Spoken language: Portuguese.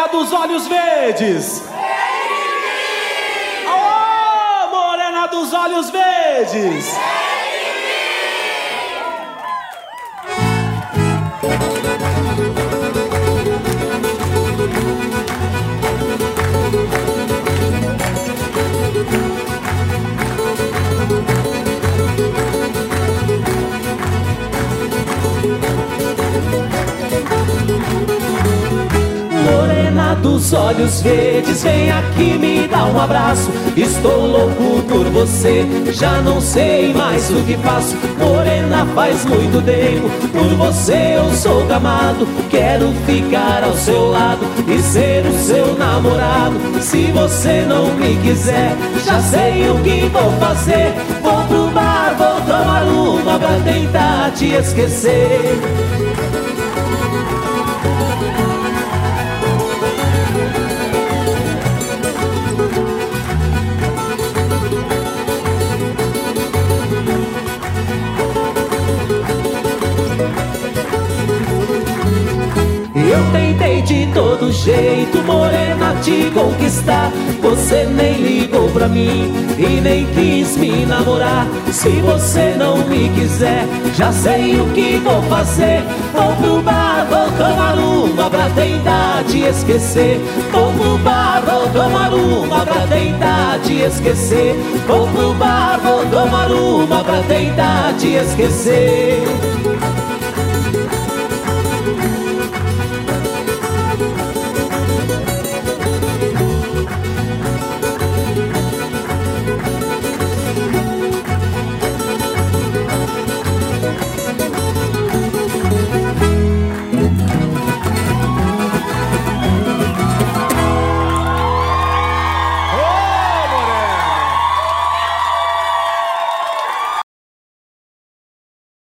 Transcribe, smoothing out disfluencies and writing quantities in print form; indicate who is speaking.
Speaker 1: dos olhos verdes. Oh, morena dos olhos verdes.
Speaker 2: Morena dos olhos verdes, vem aqui me dá um abraço. Estou louco por você, já não sei mais o que faço. Morena, faz muito tempo, por você eu sou gamado. Quero ficar ao seu lado e ser o seu namorado. Se você não me quiser, já sei o que vou fazer. Vou pro bar, vou tomar uma pra tentar te esquecer. Eu tentei de todo jeito, morena, te conquistar. Você nem ligou pra mim e nem quis me namorar. Se você não me quiser, já sei o que vou fazer. Vou pro bar, vou tomar uma pra tentar te esquecer. Vou pro bar, vou tomar uma pra tentar te esquecer. Vou pro bar, vou tomar uma pra tentar te esquecer.